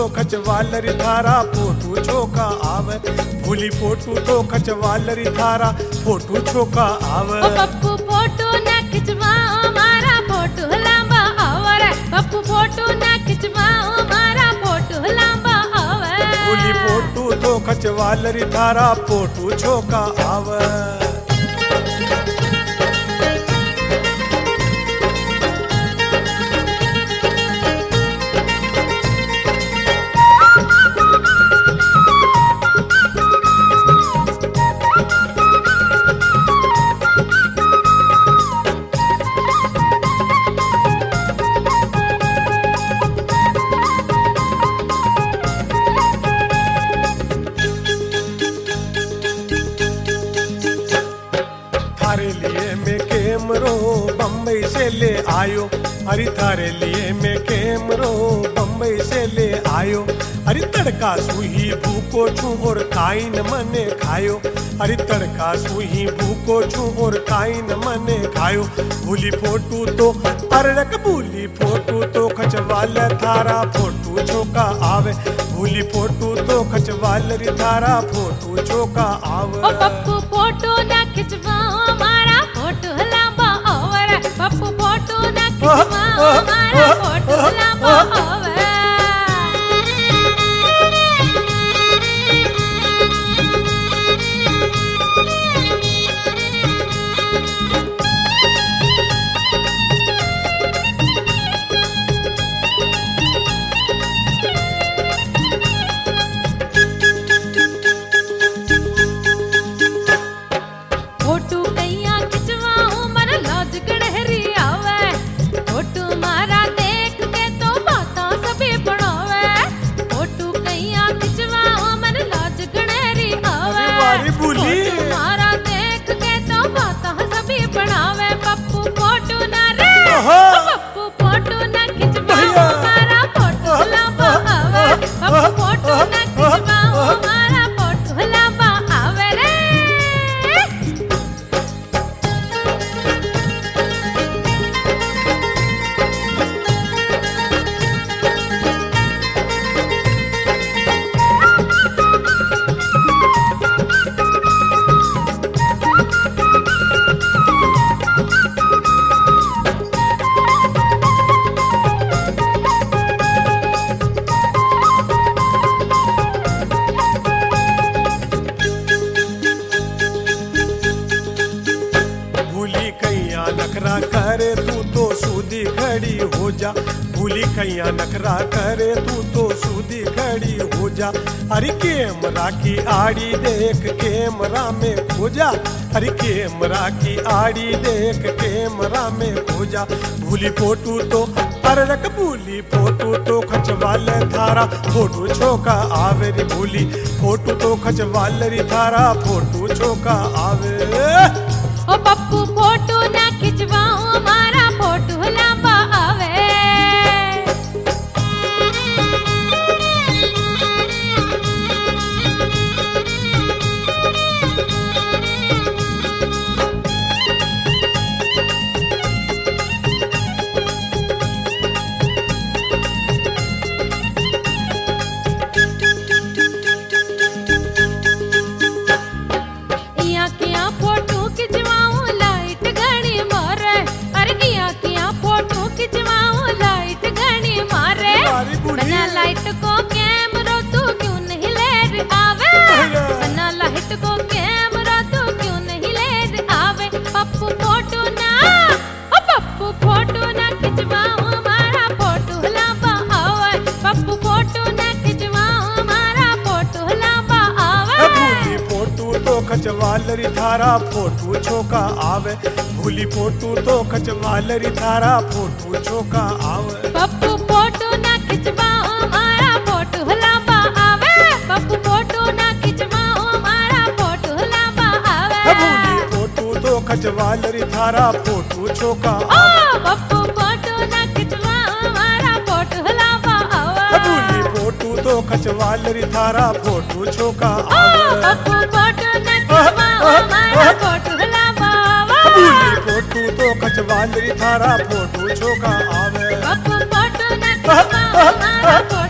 खचवालरी थारा फोटू छोका आवे भूली फोटू तो खचवालरी थारा फोटू छोका आवे ओ पप्पू फोटो ना खिंचवाओ मारा फोटो लांबा आवे पप्पू फोटो ना खिंचवाओ मारा फोटो लांबा आवे भूली फोटू तो खचवालरी थारा फोटू छोका आवे थारे लिए मैं कैमरो बम्बई से ले आयो अरे थारे लिए मैं कैमरो बम्बई से ले आयो अरे तड़का सुही भूको छू और काई न मने खायो अरे तड़का सुही भूको छू और काई न मने खायो भूली फोटू तो अरड़क भूली फोटू तो खचवाल थारा फोटू छोका आवे भूली फोटू तो खचवालरी थारा फोटू छोका आवे ओ पप्पू फोटो ना खिंचवाओ मारा फोटो लांबा आवे पप्पू फोटो ना खिंचवाओ मारा फोटो लांबा आवे फोटो कैया खिंचवाऊं मन लाज गड़हरी आवे फोटो मारा देख के तो बातां सभी बनावे फोटो कैया खिंचवाऊं मन लाज गड़हरी आवे वारी भूली फोटो मारा देख के तो बातां सभी बनावे पप्पू फोटो ना रे पप्पू फोटो ना खिंचवाऊं मारा फोटो लांबा आवे पप्पू फोटो ना खिंचवाऊं मारा फोटो लांबा आवे रे भूली कैया नखरा करे तू तो सूदी खड़ी हो जा भूली कैया नखरा करे तू तो सूदी खड़ी हो जा अरे कैमरा की आड़ी देख कैमरा में खो जा अरे कैमरा की आड़ी देख कैमरा में खो जा भूली फोटू तो अररक भूली फोटू तो खचवाल थारा फोटू छोका आवे रे भूली फोटू तो खचवालरी थारा फोटू छोका आवे ओ पप्पू फोटो ना खिंचवाओ मारा फोटो लांबा आवे किया फोटो खिंचवाऊं लाइट घणी मारे अरे किया फोटो खिंचवाऊं लाइट घणी मारे बना लाइट को कैमरा तू क्यों नहीं ले आवे बना लाइट को कैमरा तू क्यों नहीं ले आवे पप्पू फोटो ना ओ पप्पू फोटो ना खिंचवाऊं मारा फोटो लांबा आवे पप्पू फोटो ना खिंचवाऊं मारा फोटो लांबा आवे भूली फोटू तो खचवालरी थारा फोटू छोका आवे भूली फोटू तो खचवालरी थारा फोटू छोका आवे पप्पू फोटो ना खिंचवाओ मारा फोटो लांबा आवे पप्पू फोटो ना खिंचवाओ मारा फोटो लांबा आवे भूली फोटू तो खचवालरी थारा फोटू छोका ओ आवे पप्पू फोटो ना खिंचवाओ मारा फोटो लांबा आवे भूली फोटू तो खचवालरी थारा फोटू छोका ओ आवे पप्पू फोटो ना खिंचवाओ मारा फोटो लांबा आवे भूली फोटू तो खचवालरी थारा फोटू छोका आवे पप्पू फोटो ना खिंचवाओ मारा